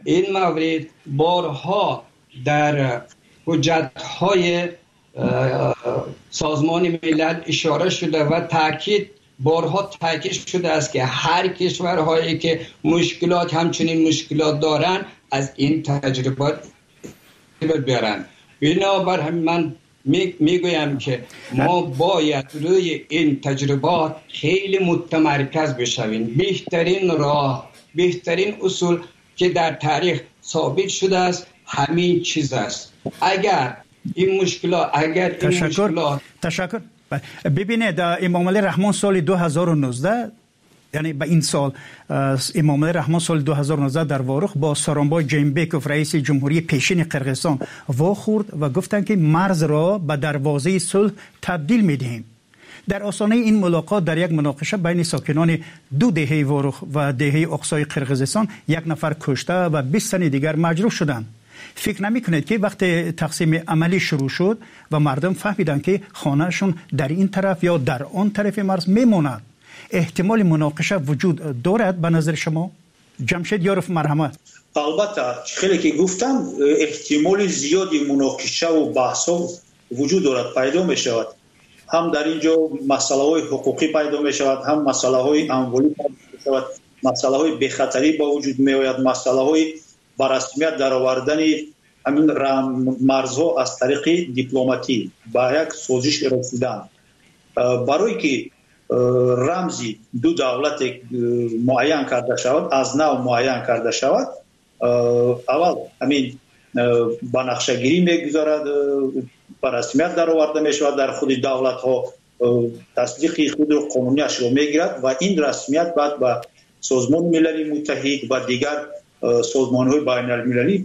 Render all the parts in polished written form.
این مورد بارها در حجت‌های سازمان ملل اشاره شده و بارها تاکید شده است که هر کشورهایی که مشکلات همچنین مشکلات دارن از این تجربات ببرن. بنابراین من میگویم که ما باید روی این تجربات خیلی متمرکز بشویم. بهترین راه، بهترین اصول که در تاریخ ثابت شده است همین چیز است. اگر این مشکلات تشکر. ببینید امام علی رحمان سال 2019 یعنی به این سال امام علی رحمان سال 2019 در وارخ با سارانبای جیمبکوف رئیس جمهوری پیشین قرقیزستان واخورد و گفتند که مرز را به دروازه صلح تبدیل می‌دهیم. در آستانه این ملاقات در یک مناقشه بین ساکنان دو دهه وارخ و دهه اقصای قرقیزستان یک نفر کشته و 20 تن دیگر مجروح شدند. فکر نمی‌کنید که وقتی تقسیم عملی شروع شد و مردم فهمیدن که خانهشون در این طرف یا در آن طرف مرز میماند، احتمال مناقشه وجود دارد به نظر شما؟ جمشید یارف مرحمت. البته خیلی که گفتم احتمال زیادی مناقشه و بحث‌ها وجود دارد، پیدا می‌شود. هم در اینجا مسائل حقوقی پیدا می‌شود، هم مسائل اموالی پیدا می‌شود، مسائل بی‌خطری با وجود می‌آید، مسائل با رسمیت در آوردن همین مرزها از طریق دیپلماتی با یک سازش رسیدن. برای که رمزی دو دولت معین کرده شود، از نو معین کرده شود، اول همین با نقشه‌گیری میگذارد، با رسمیت در آورده میشود در خود دولت ها، تصدیق خود رو قانونیش رو میگیرد و این رسمیت بعد با سازمان ملل متحد و دیگر سازمان های بین المللی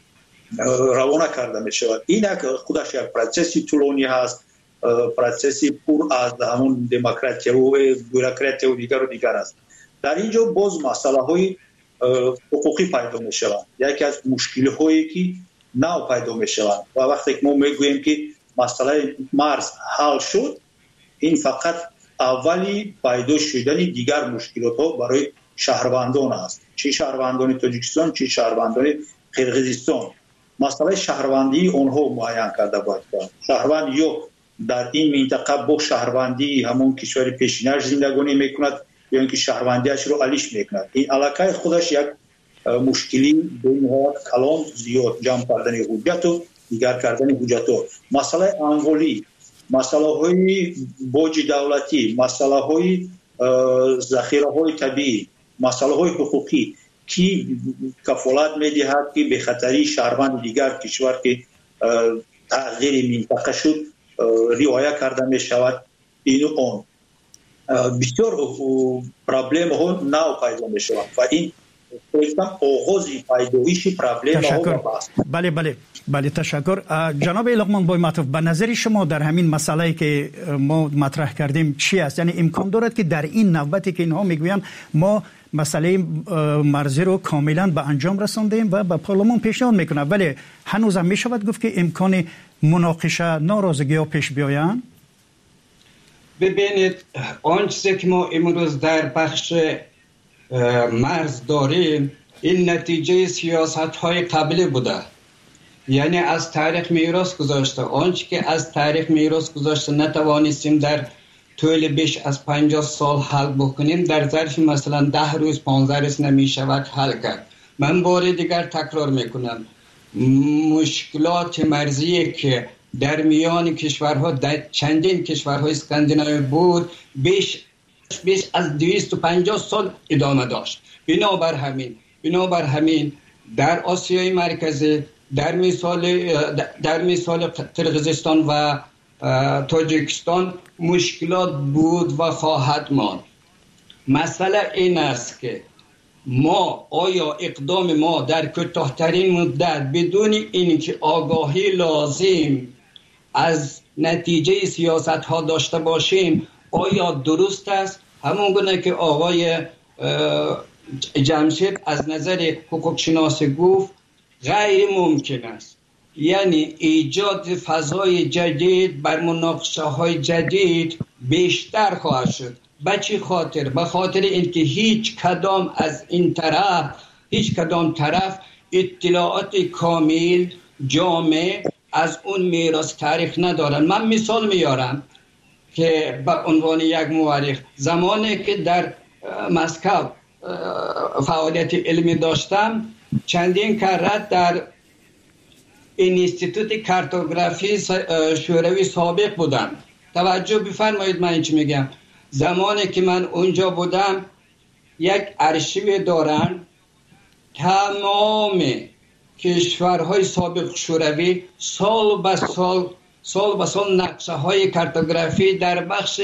روانه کرده می شود. این خودش یک پروسسی طولانی هست، پروسسی پر از همون دموکراسی و بوروکراسی و دیگر است. در اینجا باز مسئله های حقوقی پیدا می شود. یکی از مشکل هایی که نو پیدا می شود و وقتی که ما میگوییم که مسئله مرز حل شد، این فقط اولی پیدا شدن دیگر مشکلات ها برای شهروندان است، چه شهروندان تاجیکستان چه شهروندان قرقیزستان. مسئله شهروندی اونها معین کرده باید. شهروند یا در این منطقه با شهروندی همون کشور پیشینش زندگانی میکند یا اینکه شهروندیش رو علیش میکند. این علاقه خودش یک مشکلی بین کلان زیاد، جمع کردن حجت و دیگر کردن حجت ها. مسئله اموالی، مسئله های باج دولتی، مسئله های ذخیره های طبیعی، مسئله های حقوقی که کفالت میدهد که به خطری شهروند دیگر کشور که تغییر منطقه شد رعایت کرده می شود. این اون بسیار پرابلم ها نو پیدا می شود و این آغازی پیدایش پرابلم ها. بله تشکر. جناب لقمان بای معطوف، به نظر شما در همین مسئله که ما مطرح کردیم چی است؟ یعنی امکان دارد که در این نوبتی که اینها میگویند ما مسئله مرزی رو کاملا به انجام رساندیم و به پارلمان پیشنهاد میکنه، ولی هنوز هم میشود گفت که امکان مناقشه ناراضگی ها پیش بیایند؟ ببینید آن چیزی که ما امروز در بخش مرز داریم این نتیجه سیاست های قبلی بوده، یعنی از تاریخ میراث گذاشته. آنچه که از تاریخ میراث گذاشته نتوانستیم در طول بیش از 50 سال حل بکنیم، در ظرف مثلا 10 روز 15 روز نمی شود حل کرد. من بار دیگر تکرار میکنم، مشکلات مرزی که در میان کشورها، در چندین کشورهای اسکاندیناوی بود، بیش از 250 سال ادامه داشت. بنابر همین در آسیای مرکزی در مثال قرقیزستان و تاجیکستان مشکلات بود و خواهد ماند. مسئله این است که آیا اقدام ما در کوتاه‌ترین مدت بدون اینکه آگاهی لازم از نتیجه سیاست ها داشته باشیم آیا درست است؟ همون گونه که آقای جمشید از نظر حقوق شناسی گفت غیر ممکن است. یعنی ایجاد فضای جدید بر مناقشه های جدید بیشتر خواهد شد. به چه خاطر؟ به خاطر اینکه هیچ کدام طرف اطلاعات کامل جامع از اون میراث تاریخ ندارن. من مثال میارم که به عنوان یک مورخ، زمانی که در مسکو فعالیت علمی داشتم، چندین کرات در اینستیتوت کارتوگرافی شوروی سابق بودم. توجه بفرمایید من چی میگم. زمانی که من اونجا بودم یک ارشیو دارن، تمام کشورهای سابق شوروی سال به سال نقشه های کارتوگرافی در بخش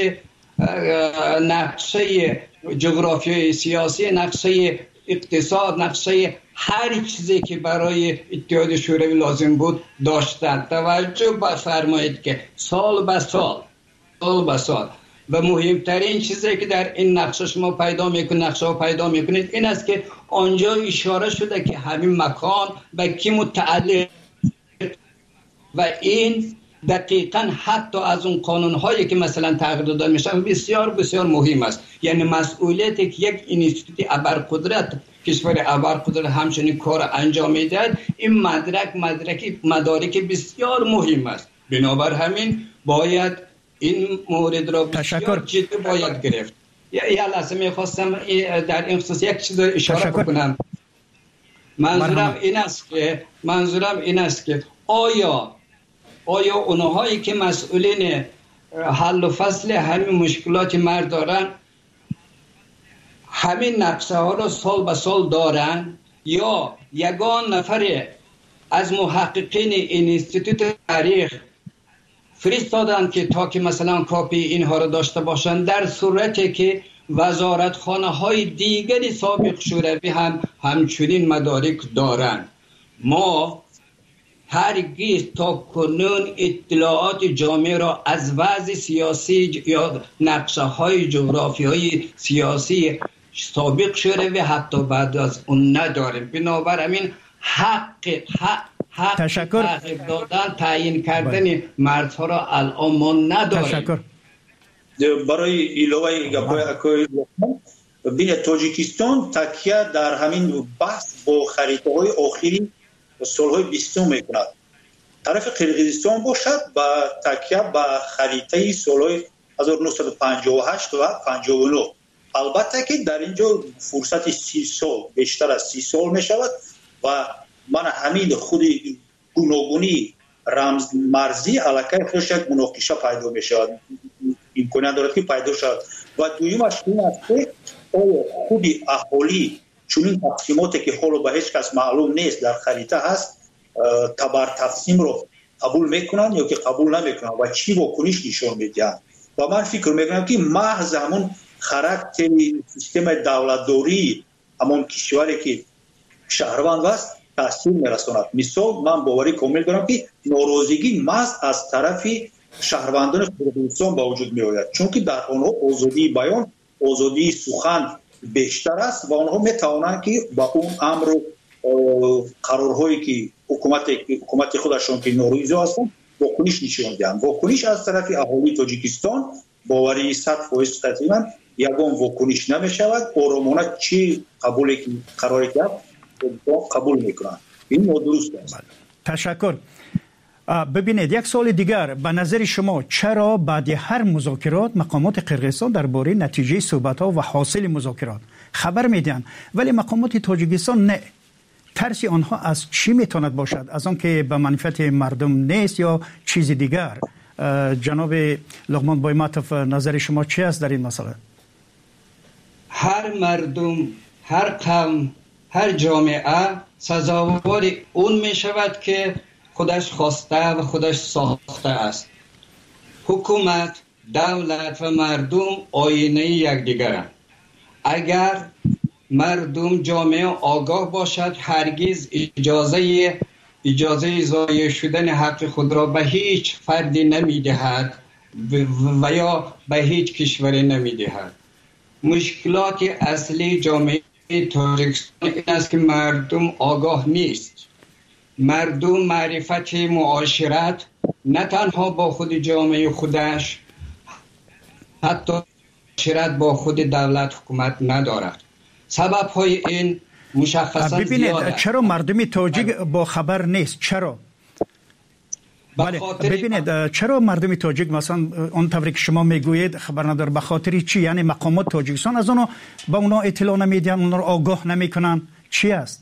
نقشه جغرافیای سیاسی، نقشه اقتصاد، نقشه هر چیزی که برای اتحاد شوروی لازم بود داشتند. توجه بفرمایید که سال به سال و مهمترین چیزی که در این نقشه شما پیدا میکنید این است که آنجا اشاره شده که همین مکان به کی متعلق و این دقیقاً حتی از اون قانون‌هایی که مثلا تغییر داده میشن بسیار بسیار مهم است. یعنی مسئولیتی که یک اینستیتوت ابرقدرت، کشور ابرقدرت همچنین کار انجام میدهد، این مدارک بسیار مهم است. بنابر همین باید این مورد را بسیار جدی باید گرفت. یه لحظه میخواستم در این خصوص یک چیز اشاره بکنم. منظورم این است که آیا اونهایی که مسئولین حل و فصل همین مشکلات مرد دارن همین نقشه ها را سال به سال دارن، یا یگان نفر از محققین اینستیتوت تاریخ فرستادن که تا که مثلا کاپی اینها را داشته باشن، در صورتی که وزارتخانه های دیگری سابق شوروی هم همچنین مدارک دارن؟ ما هرگز تا کنون اطلاعات جامع را از وضع سیاسی یا نقشه های جغرافی های سیاسی سابق شوروی حتی بعد از اون نداریم. بنابراین حق تحقیق دادن، تعیین کردن مردها را الان ما نداریم. تشکر. برای ایلوای گپای اکوی بین تاجیکستان تکیه در همین بحث با خریطه های آخری سالهای 20 میکند. طرف قرقیزستان باشد و تکیه به خریطه سالهای 1958 و 59. البته که در اینجا فرصت 30 سال بیشتر از 30 سال می شود و من همین خود گوناگونی رمز مرزی علاقه خودش یک مناقشه پیدا می شود، امکانیت دارد که پیدا شود. و دویمش این است که خود اهالی چون این تقسیماتی که حالا به هیچ کس معلوم نیست در خریطه هست تبر تقسیم رو قبول میکنن یا که قبول نمیکنن و چی واکنش نشون میدن. و من فکر میکنم که محض همون خاراکتر سیستم دولتداری همون کشوری که شهروند است تاثیر میرساند. مثال من باوری کامل دارم که ناراضگی محض از طرف شهروندان قرقیزستان با وجود می آید، چون که در آنها آزادی بیان، آزادی سخن بیشتر است و آنها می توانند که با اون امر و قرارهایی که حکومت خودشان که ناراضی هستند واکنش نشون دهند. واکنش از طرف اهالی تاجیکستان باوری 100% قطعا یگان واکنش نمی شود. آرامانه چی قراری کرد قبول میکنند. این درست است. تشکر. ببینید یک سوال دیگر، به نظر شما چرا بعد هر مذاکرات مقامات قرقیزستان درباره نتیجه صحبت‌ها و حاصل مذاکرات خبر میدن ولی مقامات تاجیکستان نه؟ ترس آنها از چی میتواند باشد؟ از آن که به منفعت مردم نیست یا چیز دیگر؟ جناب لقمان بایماتوف، نظر شما چی است در این مسئله؟ هر مردم، هر قوم، هر جامعه سزاوار اون می شود که خودش خواسته و خودش ساخته است. حکومت، دولت و مردم آینه یکدیگرند. اگر مردم جامعه آگاه باشد هرگز اجازه ضایع شدن حق خود را به هیچ فردی نمیدهد و یا به هیچ کشوری نمیدهد. مشکلات اصلی جامعه تاجیکستان این است که مردم آگاه نیست. مردم معرفت معاشرت نه تنها با خود جامعه خودش، حتی معاشرت با خود دولت حکومت ندارد. سبب های این مشخصا ببینید چرا مردم تاجیک با خبر نیست؟ چرا؟ بله ببینید چرا مردم تاجیک مثلا اون طوری که شما میگویید خبر نداره؟ به خاطر چی؟ یعنی مقامات تاجیکستان از اونها با اونا اطلاع نمیدن، اونا رو آگاه نمیکنن؟ چی است؟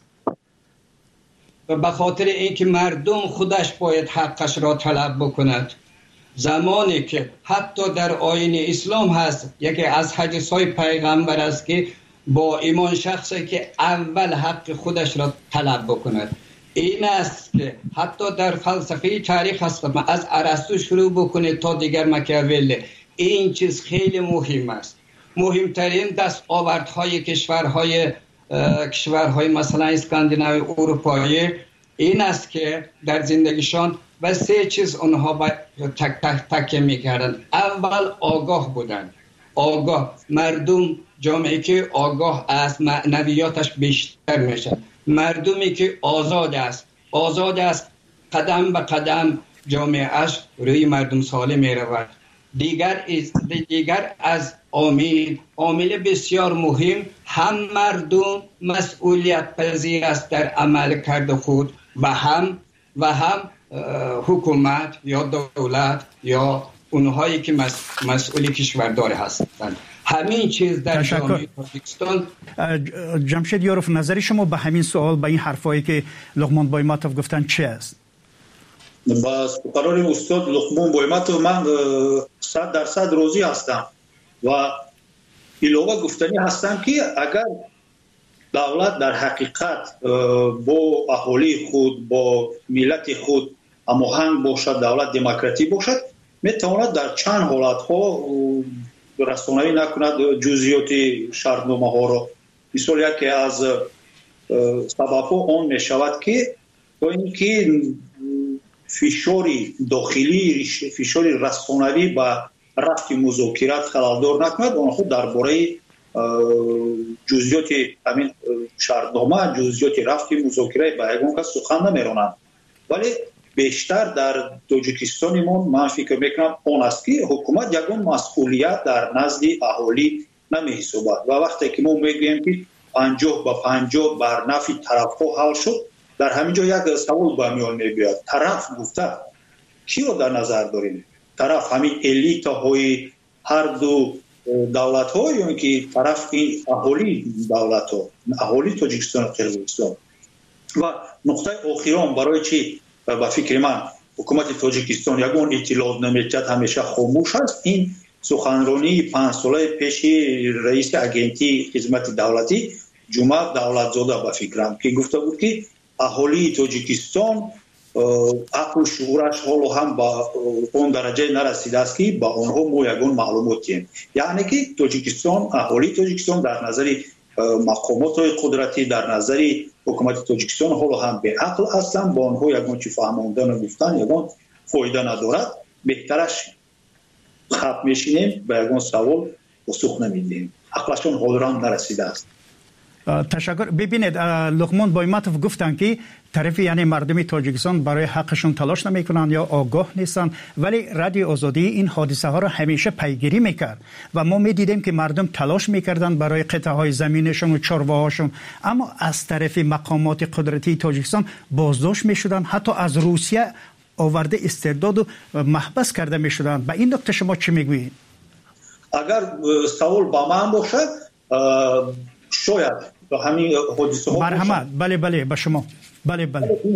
به خاطر اینکه مردم خودش باید حقش را طلب بکند. زمانی که حتی در آیین اسلام هست یکی از حدیث‌های پیغمبر است که با ایمان شخصی که اول حق خودش را طلب بکند. این است که حتی در فلسفه تاریخ هست از ارسطو شروع بکنید تا دیگر ماکیاولی، این چیز خیلی مهم است. مهمترین دستاوردهای کشورهای مثلا اسکاندیناوی اروپایی این است که در زندگیشان و سه چیز اونها تکیه میکردن. اول آگاه بودن، آگاه مردم، جامعه که آگاه است معنویاتش بیشتر میشه. مردمی که آزاد است قدم به قدم جامعهش روی مردم سالم میرود. دیگر از عامل بسیار مهم، هم مردم مسئولیت پذیر است در عمل کرده خود و هم حکومت یا دولت یا اونهایی که مسئولی کشوردار هستند. همین چیز در جامعه تاجیکستان. جمشید یاروف، نظری شما به همین سوال، به این حرفایی که لقمان بایماتوف گفتن چی است؟ با قرار استاد لقمان بایماتوف من 100% راضی هستم و ایلوگا گفتنی هستم که اگر دولت در حقیقت با اهالی خود با ملت خود هماهنگ باشد، دولت دموکراتی باشد، میتواند در چند حالت ها رسانه‌ای نکند جزئیات شرطنامه ها را. مثال یکی از سبب ها اون می شود که با اینکه فشار داخلی، فشار رسانه‌ای و رفت مذاکرات خلالدار نکند، آنها درباره جزئیات همین شرطنامه، جزئیات رفت مذاکره با یگان کس سخن نمیرانند. ولی بیشتر در تاجیکستان من فکر میکنم اون است که حکومت یگان مسئولیت در نزد اهالی نمیحسابد و وقتی که ما میگوییم که 50-50 بر نفع طرف‌ها حل شد، در همین جا یک سوال به میان میاد. طرف گفته کی رو در نظر داریم؟ طرف همین الیت‌های هر دو دولت‌ها یا اینکه طرف این اهالی دولت‌ها، اهالی تاجیکستان و قرقیزستان؟ و نقطه آخرام برای چی با فکر من حکومت تاجیکستان یگان اطلاعات نمی‌دهد، همیشه خاموش است. این سخنرانی 5 ساله پیش رئیس اگنتی خدمت دولتی جمعه دولتزاده با فکرم که گفته بود که اهالی تاجیکستان عقل و شعورش حالا هم با اون درجه نرسیده است که با آنها ما یگان معلومات دیم. یعنی که تاجیکستان، اهالی تاجیکستان در نظر مقامات قدرتی، در نظر حکومت تاجیکستان حالا هم به عقل هستند، با آنها یگان چی فهماندن و گفتن یگان فایده ندارد. بهترش خط میشینیم و یگان سوال پاسخ نمیدیم، عقلشون حالا هم نرسیده است. تشکر. ببینید لقمان بایماتوف گفتن که طرف یعنی مردم تاجیکستان برای حقشون تلاش نمیکنن یا آگاه نیستن، ولی رادیو آزادی این حادثه ها رو همیشه پیگیری میکرد و ما میدیدیم که مردم تلاش میکردن برای قطعه های زمینشون و چراگاهاشون، اما از طرف مقامات قدرتی تاجیکستان بازداشت میشدن، حتی از روسیه آورده استرداد و محبس کرده میشدن. به این نکته شما چی میگویید؟ اگر سوال با من باشد شاید با همین حادثه ها مرحمت بله به شما بله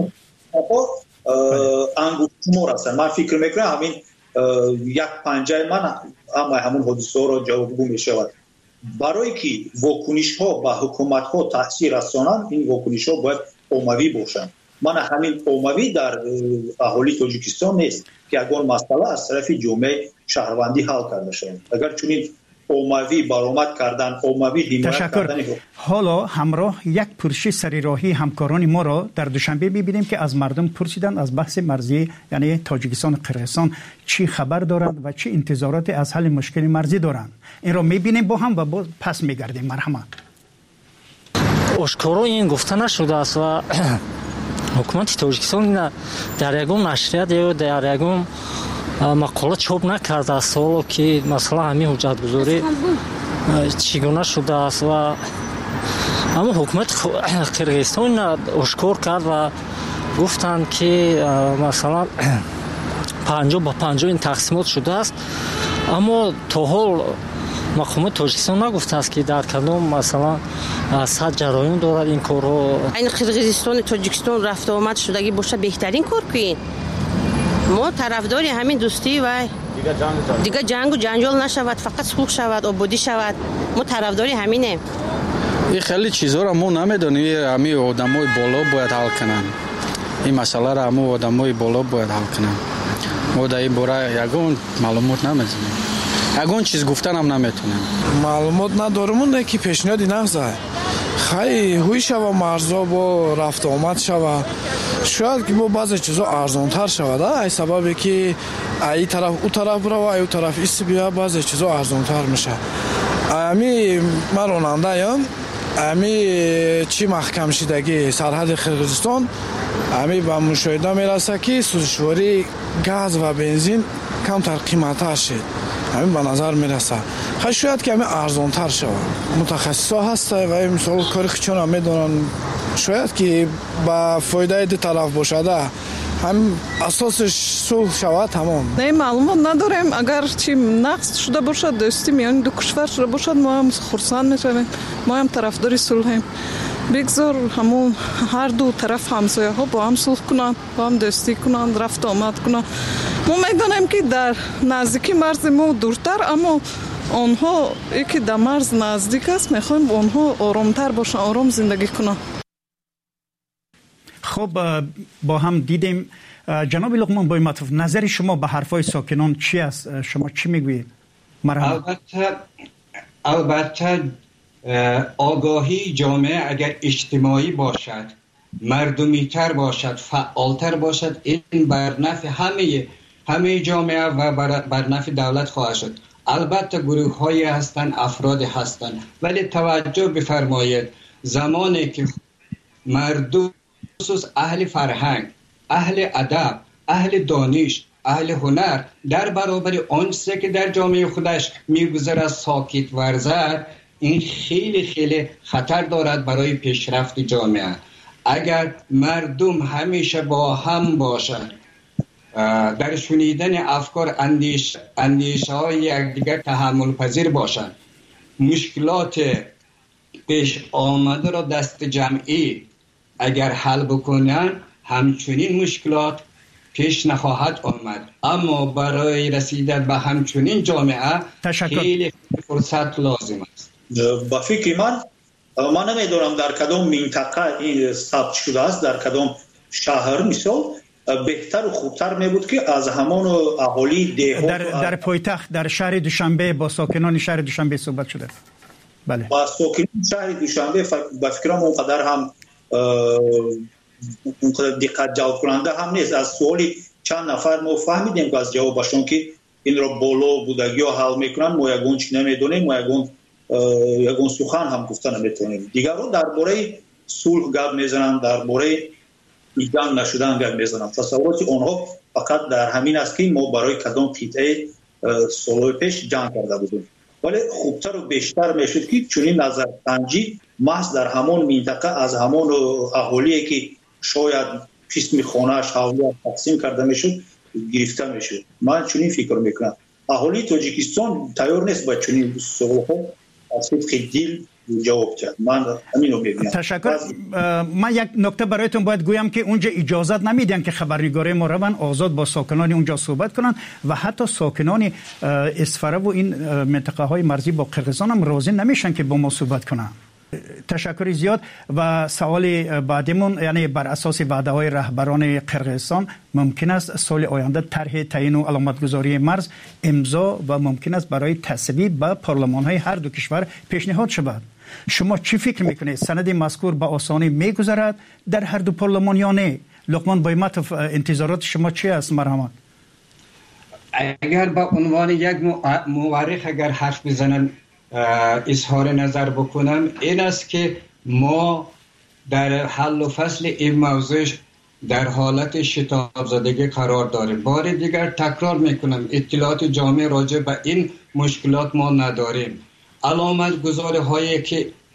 انگوش شما هستن. من فکر میکنم همین یک پنجه من همون حادثه ها را جوابگو میشود. برای که واکنش ها به حکومت ها تاثیر رسانند، این واکنش ها باید عمومی باشند. من همین عمومی در اهالی تاجیکستان نیست که اگر مسئله از طرف جامعه شهروندی حل کرده شود. اگر چنین عمومی برآمد کردن، عمومی حمایت کردن. حالا همراه یک پرسش سریراهی همکاران ما را در دوشنبه می‌بینیم که از مردم پرسیدن از بحث مرزی یعنی تاجیکستان و قرقیزستان چی خبر دارند و چه انتظارات از حل مشکل مرزی دارند. این را می‌بینیم با هم و پس می‌گردیم. مرحمت. آشکارا این گفته نشده است و حکومت تاجیکستان در یگان نشریات یا در یگان مقاله چاپ نکرده است حالا که مثلا همین حجتگذاری چگونه شده است و اما حکومت قرقیزستان اشکار کرد و گفتند که مثلا 50-50 این تقسیمات شده است، اما تا حال حکومت تاجیکستان نگفته است که در کدام مثلا صد جرایم دارد این کارها. این قرقیزستان تاجیکستان رفت آمد شدگی باشه بهترین کار کنین. ما طرفداری همین دوستی و دیگه جنگ و جنجال نشود، فقط صلح شود، آبادی شود. ما طرفداری همینه. این خیلی چیزا رو ما نمیدونیم، همین آدمای بالا باید حل کنن. این مسئله رو همون آدمای بالا باید حل کنن. ما در این باره یگان معلومات نمیزنیم، یگان چیز گفتن هم نمیتونیم. معلومات نداریم که پیشنهادی نمیزنه. خیلی هوی شوه مرزا با رفت آمد شوه، شاید که با بعضی چیزا ارزانتر شود. ای سببی که ای طرف او طرف برو و ای او طرف ایست بیا، بعضی چیزا ارزانتر میشه. امی من راننده ام، امی چی محکم شدگی سرحد قرقیزستان امی به مشاهده میرسه که سوزشواری گاز و بنزین کمتر قیمت‌تر شد. همین به نظر میرسه خیلی شاید که همین ارزانتر شود. متخصصا هسته و این مثال کاری چون هم میدونن شاید که با فایده دو طرف باشده هم اساسش صلح شود. تمام نه معلومات نداریم. اگر چی نقص شده باشد دوستی میان دو کشور شده باشد ما هم خرسند میشویم، ما هم طرفدار صلحیم. بگذار همون هر دو طرف همسایه ها با هم صلح کنند، با هم دوستی کنند، رفت آمد کنند. ما میدانیم که در نزدیکی مرز ما دورتر، اما آنها یکی در مرز نزدیک است، میخوایم آنها آرامتر باشن، آرام زندگی کنند. خب با هم دیدیم. جناب لقمان بایمتوف، نظر شما به حرفای ساکنان چی است؟ شما چی میگویید؟ البته آگاهی جامعه اگر اجتماعی باشد، مردمی تر باشد، فعالتر باشد، این بر نفع همه جامعه و بر نفع دولت خواهد شد. البته گروه هایی هستند، افراد هستند، ولی توجه بفرمایید زمانی که مردم خصوص اهل فرهنگ، اهل ادب، اهل دانش، اهل هنر در برابر آنچه که در جامعه خودش میگذرد ساکت ورزد، این خیلی خیلی خطر دارد برای پیشرفت جامعه. اگر مردم همیشه با هم باشند، در شنیدن افکار، اندیشه های یکدیگر تحمل پذیر باشند، مشکلات پیش آمده را دست جمعی اگر حل بکنن، همچنین مشکلات پیش نخواهد آمد. اما برای رسیدن به همچنین جامعه خیلی فرصت لازم است. با فکر من نمیدونم در کدام منطقه این ثبت شده است، در کدام شهر مثال بهتر و خوبتر می بود که از همان اهالی دهات در پایتخت در شهر دوشنبه با ساکنان شهر دوشنبه صحبت شده. بله، با ساکنان شهر دوشنبه با فکرم اونقدر هم اونقدر دقت جلب کننده هم نیست. از سوالی چند نفر ما فهمیدیم که از جوابشون که این را بالا بودگی ها حل میکنن، ما یگون چی نمیدونیم، ما یگون سخن هم گفتن نمیتونیم. دیگران درباره صلح گپ میزنن، درباره جنگ نشدن گپ میزنن. تصورات آنها فقط در همین است که ما برای کدام قطعه سال پیش جنگ کرده بودیم. ولی خوبتر و بیشتر میشد که چنین نظر سنجی محض در همون منطقه از همون اهالی که شاید قسم خانه‌اش حوالیت تقسیم کرده میشد گرفته میشد. من چنین فکر میکنم. اهالی تاجیکستان تیار نیست با چنین سوال‌ها از دل جواب داد. من همینو میگم. تشکر. من یک نکته برایتون باید گویم که اونجا اجازت نمیدن که خبرنگارای ما روان آزاد با ساکنان اونجا صحبت کنن و حتی ساکنان اسفره و این منطقه های مرزی با قرقیزستان هم راضی نمیشن که با ما صحبت کنن. تشکر زیاد. و سوال بعدیمون، یعنی بر اساس وعده های رهبران قرقیزستان ممکن است سال آینده طرح تعیین و علامتگذاری مرز امضا و ممکن است برای تصویب به پارلمان های هر دو کشور پیشنهاد شود. شما چی فکر میکنید؟ سند مذکور به آسانی میگذرد در هر دو پارلمان یا نه؟ لقمان بایمتوف، انتظارات شما چی است؟ مرحمت. اگر به عنوان یک مورخ اگر حرف بزنم، اظهار نظر بکنم، این است که ما در حل و فصل این موضوع در حالت شتاب زدگی قرار داریم. بار دیگر تکرار میکنم، اطلاعات جامع راجع به این مشکلات ما نداریم. علامت گذاری هایی که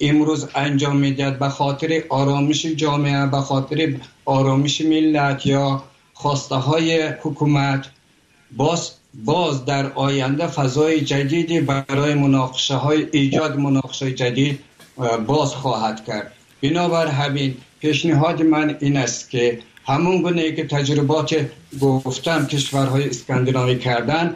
امروز انجام میدهد به خاطر آرامش جامعه، به خاطر آرامش ملت یا خواسته های حکومت، باز در آینده فضای جدیدی برای مناقشه های ایجاد مناقشه جدید باز خواهد کرد. بنابر همین پیشنهاد من این است که همون گونه که تجربات گفتم کشورهای اسکاندیناوی کردن،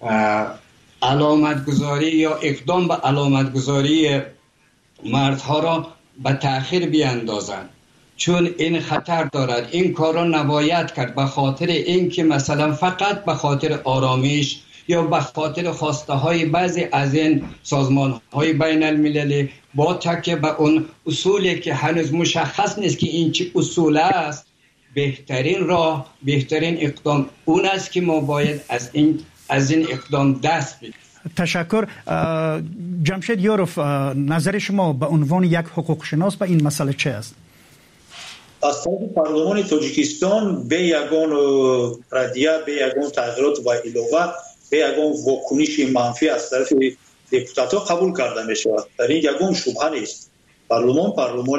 علامت گذاری یا اقدام به علامت گذاری مردها را به تأخیر بیاندازند، چون این خطر دارد. این کار را نباید کرد به خاطر اینکه مثلا فقط به خاطر آرامش یا به خاطر خواسته های بعضی از این سازمان های بین المللی با تکیه به اون اصولی که هنوز مشخص نیست که این چه اصول است، بهترین راه، بهترین اقدام اون است که ما باید از این اقدام دست بگیریم. تشکر. جمشید یوروف، نظر شما به عنوان یک حقوق شناس به این مسئله چه است؟ از طرف پارلمان تاجیکستان به یگان ردیه، به یگان تغییرات و علاوه به یگان واکنش منفی از طرف دپوتات‌ها قبول کرده می شود. در این یگان شبهه نیست. پارلمان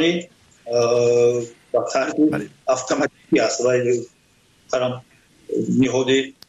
با طرح اتوماتیکی است و نهاد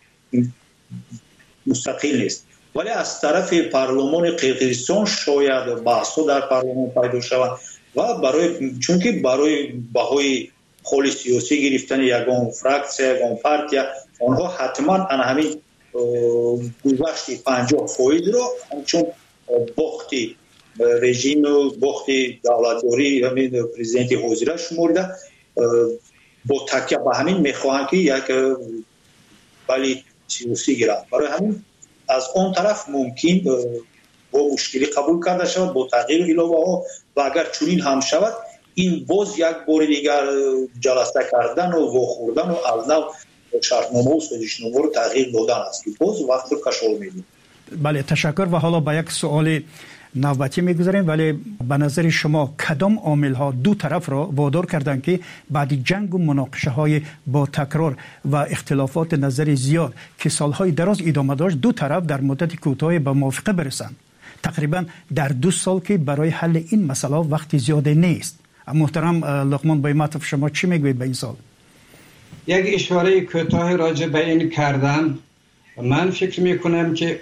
مستقل نیست. ولی از طرف پارلمان قرقیزستان شاید بحث‌ها در پارلمان پیدا شود و چونکه برای بهای خول سیاسی گرفتن یگان فراکسیون، یگان پارتیا، آنها حتما همین گذشت 50% را چون باختی رژیم و باختی دولتداری همین پرزیدنت حاضر شمرده با تکیه به همین میخواهند که یک ولی سیاسی گیرند. برای همین از اون طرف ممکن با مشکلی قبول کرده شود با تغییر علاوه ها و اگر چنین هم شود این باز یک بار دیگر جلسه کردن و واخوردن و از نو شرطنامه و سازشنامه رو تغییر دادن است که باز وقت رو کشال میدیم. بله، تشکر. و حالا به یک سوال نوبتی میگذاریم، ولی به نظر شما کدام عامل ها دو طرف را وادار کردند که بعد جنگ و مناقشه های با تکرار و اختلافات نظری زیاد که سالهای دراز ادامه داشت دو طرف در مدت کوتاه به موافقه برسند؟ تقریبا در 2 سال که برای حل این مسئله وقت زیاده نیست. محترم لقمان بایماتوف، شما چی میگوید به این سال؟ یک اشاره کوتاه راجع به این کردم. من فکر میکنم که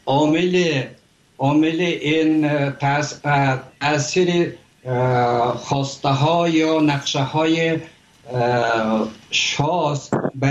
عامل این تاثیر خواسته ها یا نقشه های شاس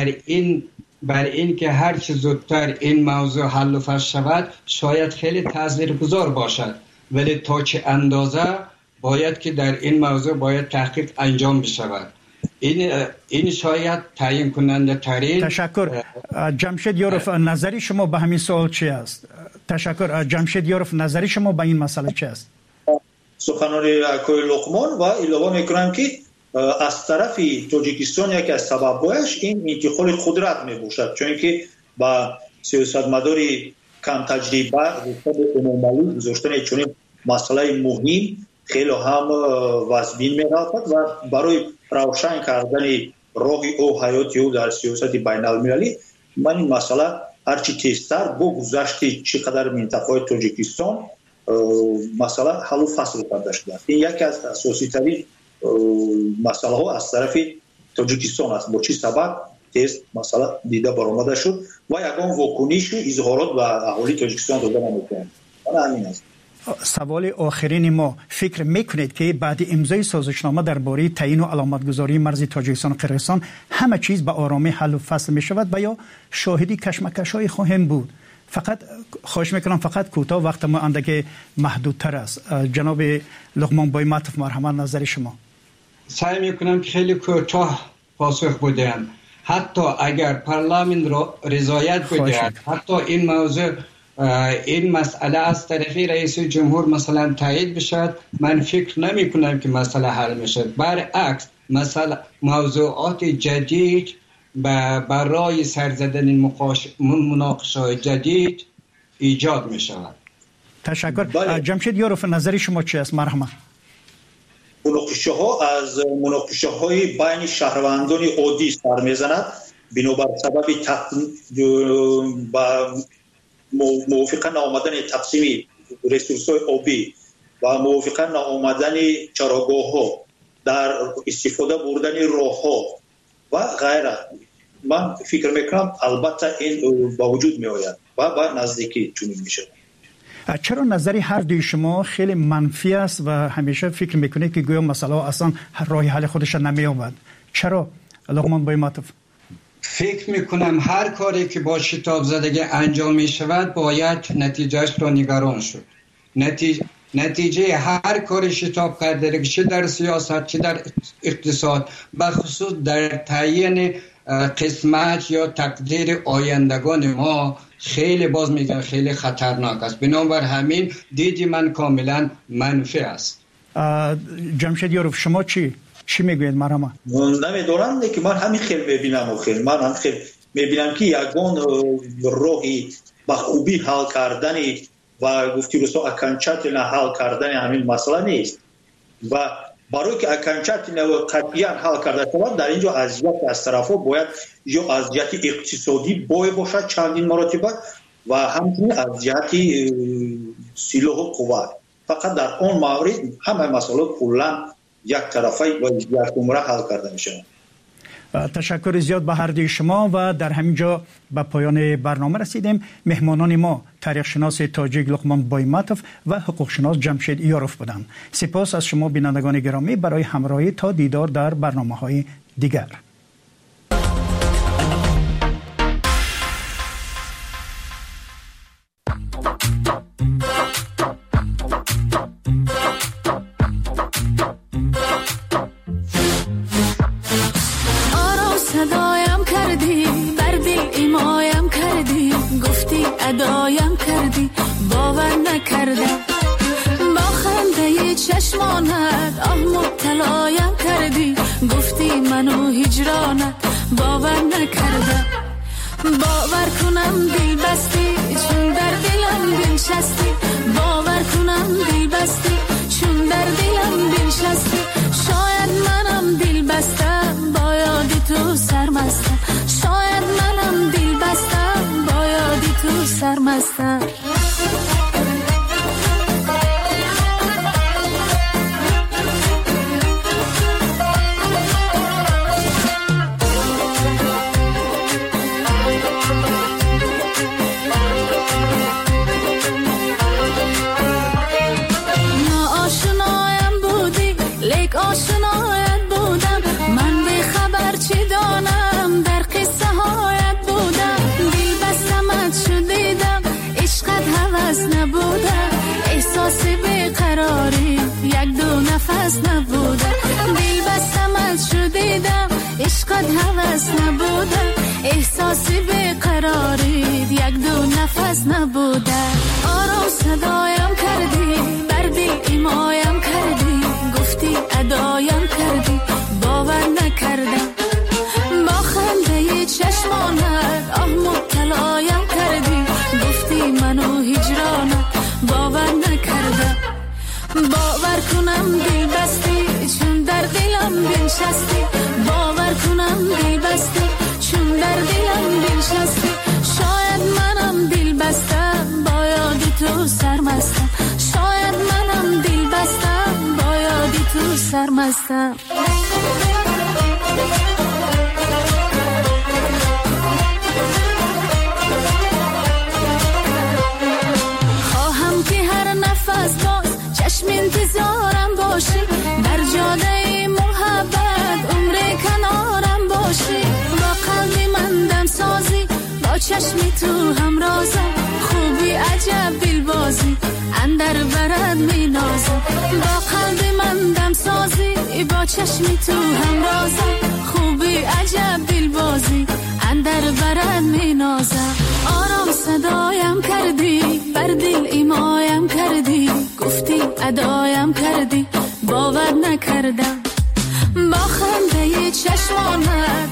بر این که هر چه زودتر این موضوع حل و فصل شود شاید خیلی تاثیرگذار باشد، ولی تا چه اندازه باید که در این موضوع باید تحقیق انجام بشود. این شاید تعیین کننده ترین. تشکر. جمشید یوروف، نظری شما به همین سوال چی است؟ تشکر. جمشید یوروف، نظری شما به این مسئله چی است؟ سخنان اکوی لقمان و علاوه میکنم که از طرف تاجیکستان یکی از سبب‌هایش این انتقال قدرت میباشد، چون که با سیاستمداری کم تجربه عمومی گذاشتن چنین مسئله مهم خیلی هم وزبین می‌رود و برای روشن کردن راه او حیاتی او در سیاست بین المللی من این مسئله هرچی تیزتر با گذشت چقدر منطقه تاجیکستان مسئله حل و فصل کرده شده. این یکی از اساسی ترین مسئله ها از طرف تاجیکستان است. با چی سبب تیز مسئله دیده برآمده شد و یکان واکنش و اظهارات به اهالی تاجیکستان داده نمی‌کنند. همین است. سوال آخرین ما، فکر میکنید که بعد امضای سازشنامه درباره تعیین و علامتگذاری مرز تاجیکستان و قرقیزستان همه چیز به آرامی حل و فصل می شود و یا شاهدی کشمکش‌های خواهیم بود؟ فقط خواهش میکنم فقط کوتاه، وقت ما اندک محدودتر است. جناب لقمان بایماتوف، مرحمت نظر شما. سعی میکنم که خیلی کوتاه پاسخ بدم. حتی اگر پارلمان را رضایت بده، حتی این مسئله از طرف رئیس جمهور مثلا تایید بشد، من فکر نمی کنم که مسئله حل میشد. برعکس موضوعات جدید برای سرزدن مناقشه جدید ایجاد می شود. تشکر. جمشید یوروف، نظری شما چی است؟ مرحمت. مناقشه ها از مناقشه های بین شهروندان عادی سر میزند، بنابر سبب موافقه نآمدن تقسیم ریسورس های آبی و موافقا نآمدن چراگاه‌ها، در استفاده بردن راه‌ها و غیره، من فکر میکنم البته این با وجود می آید و با نزدیکی چنین میشه. چرا نظری هر دوی شما خیلی منفی است و همیشه فکر میکنید که گویا مسئله اصلا راه حل خودش نمی‌یابد؟ چرا لقمان بایماتوف؟ فکر میکنم هر کاری که با شتاب زدگی انجام می شود باید نتیجهش را نگران شد. نتیجه هر کاری شتاب کرده، چه در سیاست چه در اقتصاد، بخصوص در تعیین قسمت یا تقدیر آیندگان ما، خیلی باز میگن خیلی خطرناک است. بنابر همین دیدی من کاملا منفی است. جمشید یاروف شما چی میگوید مرحبا؟ نمیدونم که من همین خیلی میبینم من هم خیلی میبینم که یگان راهی با خوبی حل کردن و گفتی رسو اکنچاتینا حل کردن همین مسئله نیست و برای که اکنچاتینا و قطعیاً حل کرده شود در اینجا اذیت از طرفا باید یا اذیت اقتصادی باشد چندین مراتبه و همچنین اذیت سلاح و قوت. فقط در اون مورد همه مسئله کلا یک طرفه و یک عمره حل کرده میشه. تشکر زیاد به هر دوی شما و در همینجا به پایان برنامه رسیدیم. مهمانان ما تاریخ شناس تاجیک لقمان بایماتوف و حقوق شناس جمشید یاروف بودند. سپاس از شما بینندگان گرامی برای همراهی تا دیدار در برنامه‌های دیگر. ادایم کردی باور نکردم، با خنده چشمانت آه مبتلایم کردی، گفتی منو هجرانت باور نکردم. باور کنم دل بستی چون در دلم بنشستی، باور کنم دل بستی چون در دلم بنشستی. شاید منم دل بستم با یاد تو سرمستم، شاید منم دل بستم با یاد تو سرمستم. ناآشنایم بودی لیک آشنایت بودم، من به خبر چی دانم در قصه هایت بودم. دل بستمت شدیدم عشقت هوس نبودم، احساس بیقراری یک دو نفس نبودم. دل بستمت شدیدم عشقت هوس نبودم، احساس بیقراری یک دو نفس نبودم. آرام صدایم کردی بر دل ایمایم کردی، گفتی ادایم کردی باور نکردم. با خنده چشمانت آه مبتلایم کردی، گفتی منو هجرانت باور نکردم. باور کنم دل بستی چون در دلم بنشستی، باور کنم دل بستی چون در دلم بنشستی. شاید منم دل بستم با یاد تو سرمستم، شاید منم دل بستم با یاد تو سرمستم. خواهم که هر نفس باز چشم انتظارم باشی، در جاده محبت عمر کنارم باشی. با قلبی من دم سازی با چشمی تو همرازم، خوبی عجب دلبازی اندر برد می نازم. با قلبی من دم سازی با چشمی تو همرازم، خوبی عجب دلبازی اندر برد می نازم. آرام صدایم کردی بر دل ایمایم کردی، گفتی ادایم کردی باور نکردم. با خنده چشمانت